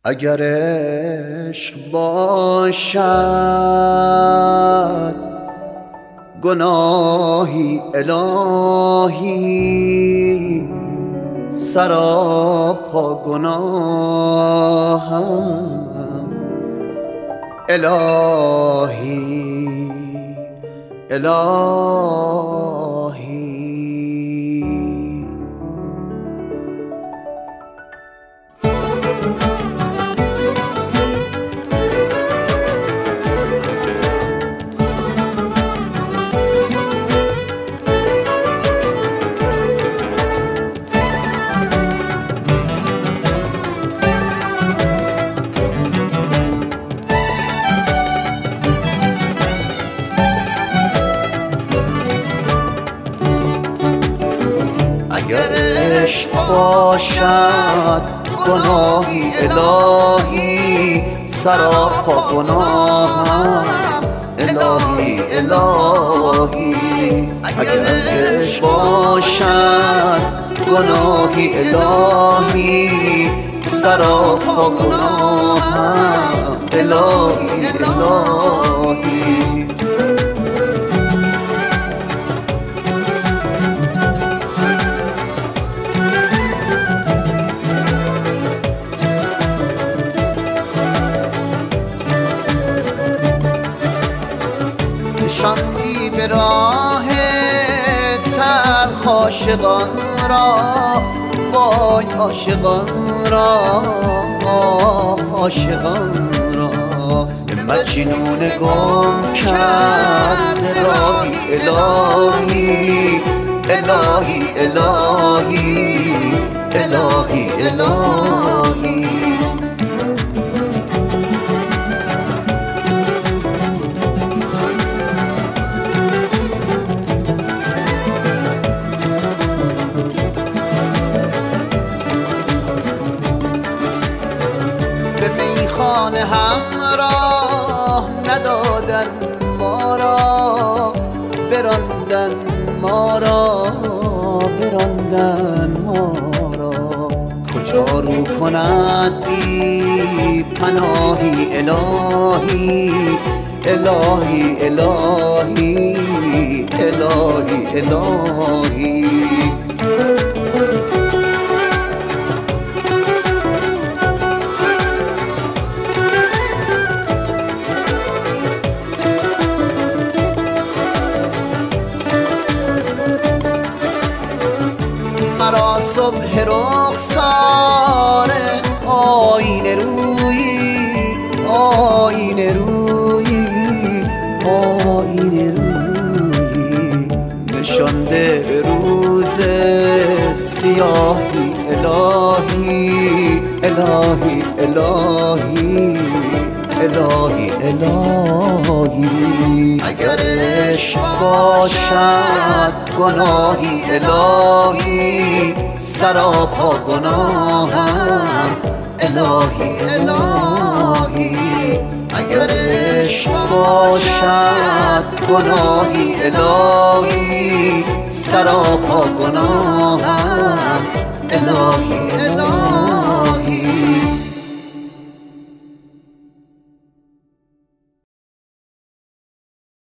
اگر عشق باشد گناهی الهی سراپا گناهم الهی الهی اگر عشق باشد گناهی الهی سراپا گناهم الهی الهی اگر عشق باشد گناهی الهی سراپا گناهم الهی الهی نشاندی به راه تلخ عاشقان را وای عاشقان را عاشقان را مجنون گم کرد راهی الهی الهی الهی الهی الهی خانه همراه ندادن ما را براندن ما را براندن ما را کجا رو کند بی پناهی الهی الهی الهی الهی الهی مرا صبح رخسار آینه رویی آینه رویی آینه رویی نشانده به روز سیاهی الهی الهی الهی الهی الهی اگر عشق باشد گناهی الهی سراپا گناهم الهی الهی اگر عشق باشد گناهی الهی سراپا گناهم الهی الهی